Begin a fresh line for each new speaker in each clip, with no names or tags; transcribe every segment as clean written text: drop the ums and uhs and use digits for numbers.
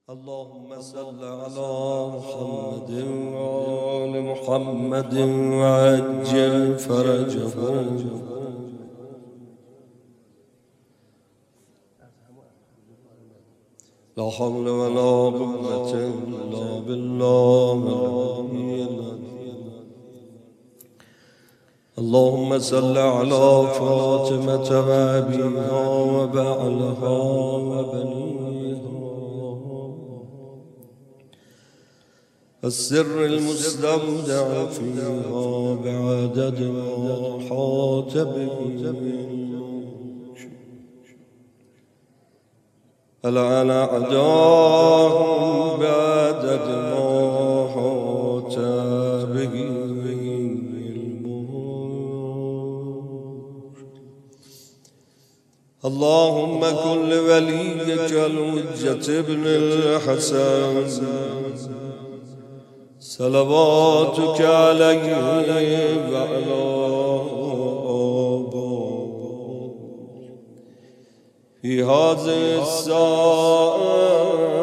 اللهم صل على محمد وآل محمد وعجل فرجهم. لا حول ولا قوة إلا بالله العلي العظيم. اللهم صل على فاطمة وأبيها وبعلها وبنيها السر المستودع فيها بعدد ما حاط به ألعن أعداهم بعدد ما حاط به اللهم كن لوليك الحجة ابن الحسن صلواتك عليه وعلى آبائه في هذه الساعة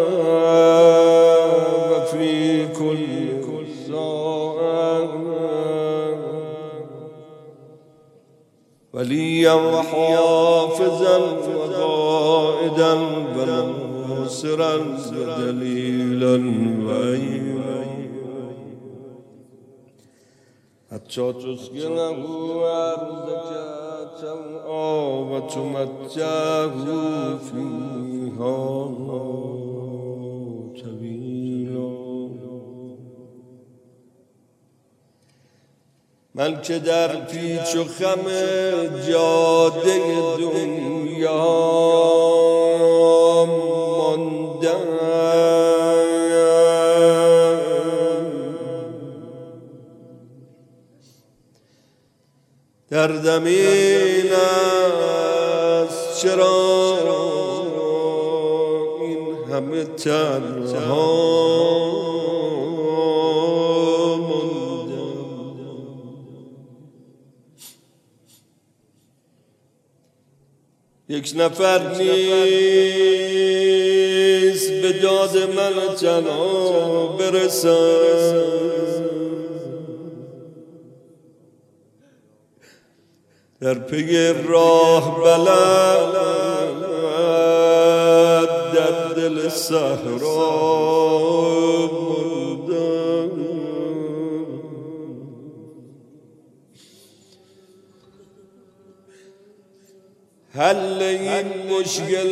وفي كل ساعة وليا وحافظا وقائدا وناصرا ودليلا وعينا حتى تسكنه أرضك سوءا وتمتعه فيها طويلا. من که در پیچ و خم جاده دنیا ماندم دردم این است چرا این همه تنها ماندم. یک نفر نیست به داد من تنها برسد در پی راه بلد در دل صحرا ماندم. حل این مشکل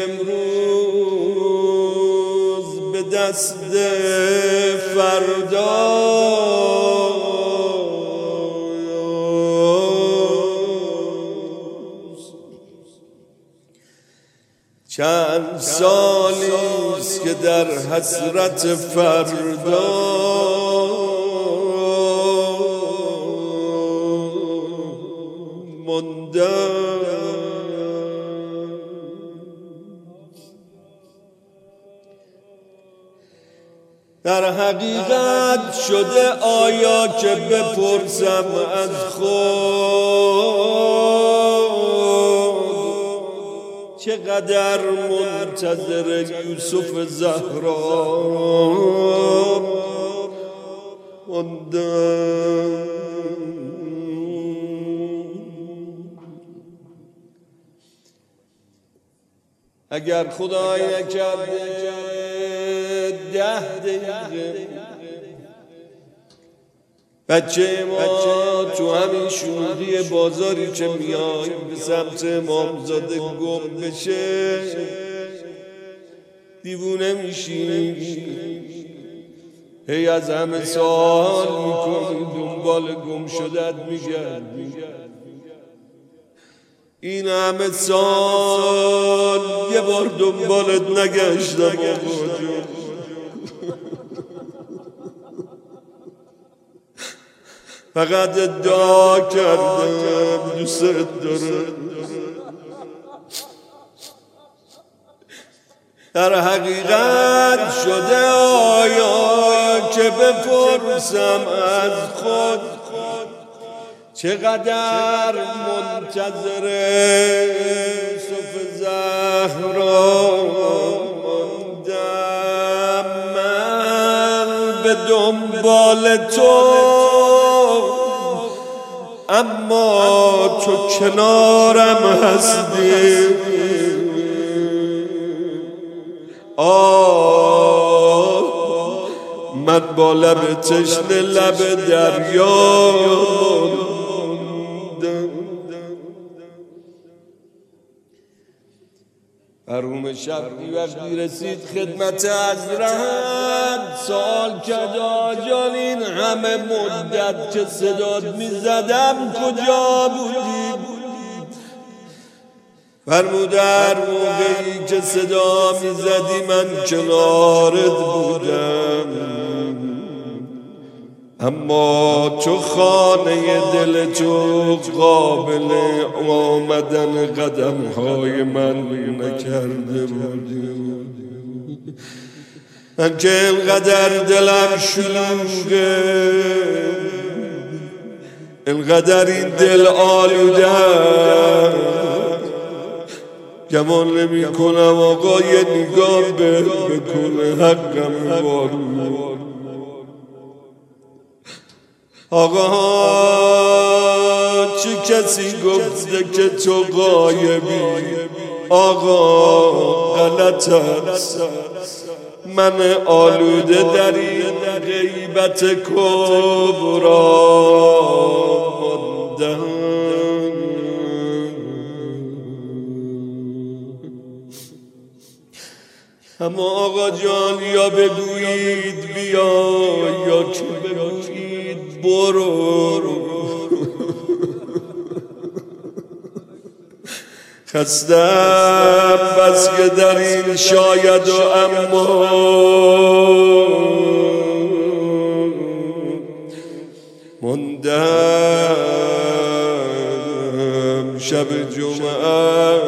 امروز به دست فردا چند سالیست که در حسرت فردا ماندم. در حقیقت شده آیا که بپرسم از خود چقدر منتظر یوسف زهرا ماندم. اگر خدای نکرده 10 دقیقه بچه ما تو همین شوخی بازاری که میای به سمت امامزاده گم بشه دیوونه میشی، هی از همه سوال میکنی دنبال گم شدت میگردی. این همه سال یه بار دنبالت نگشتم آقا جون، فقط ادعا کردم دوست دارم. در حقیقت شده آیا که بپرسم از خود چقدر منتظر یوسف زهرا ماندم. دنبال تو، اما تو کنارم هستی. من با لب تشنه لب دریا حروم شب وقتی رسید خدمت حضرت، سوال کرد آجان این همه مدت که صدات میزدم کجا بودی؟ فرمود هر موقعی که صدا میزدی من کنارت بودم، اما تو خانه دل تو قابل آمدن قدم های من نکرده بودی. من که اینقدر دلم شلوغه، اینقدر این دل آلوده، گمان نمی کنم آقا یه نگاه بکنه حقم وارو. آقا چه کسی گفته که تو غایبی؟ آقا غلط است، من آلوده در این غیبت کبرا ماندم. اما آقا جان یا بگویید بیا یا که بگویید برو. خستم بس که در این شاید و اما، ماندم شب جمعه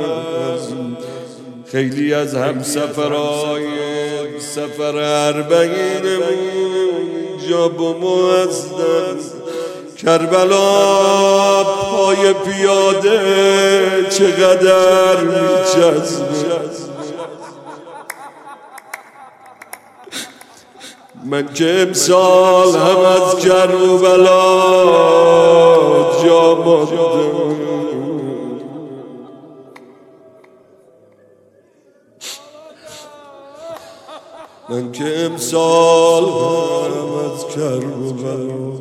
خیلی از همسفرهای سفر اربعینمون جا با ما هستن. کربلا پای پیاده چقدر میچسبه، من که امسال هم از کربلا جا ماندم. من که امسال هم از کربلا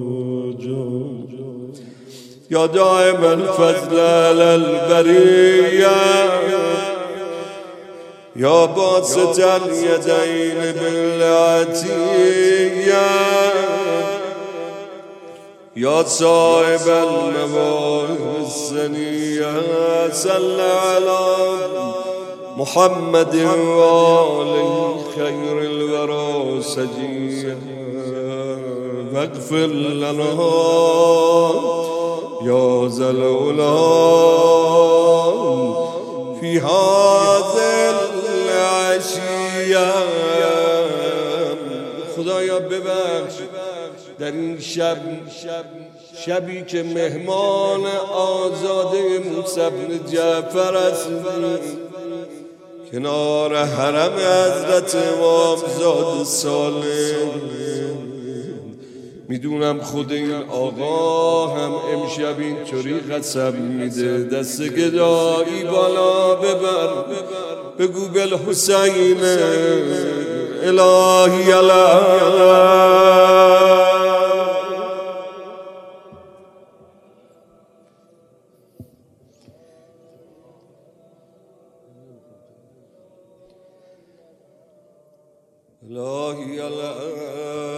یا دائم الفضل علی البریه، یا باسط الیدین بالعطیه، یا صاحب المواهب السنیه، صل علی محمد و آله خیر الورى سجیه، واغفر لنا یا ذا العلا فی هذه العشیه. خدایا ببخش در این شبی که مهمان آزاده موسی بن جعفر هستیم، کنار حرم حضرت امامزاده صالح. میدونم خود این آقا هم امشب اینطوری قسم میده، دست گدایی بالا ببر، بگو بالحسین الهی الهی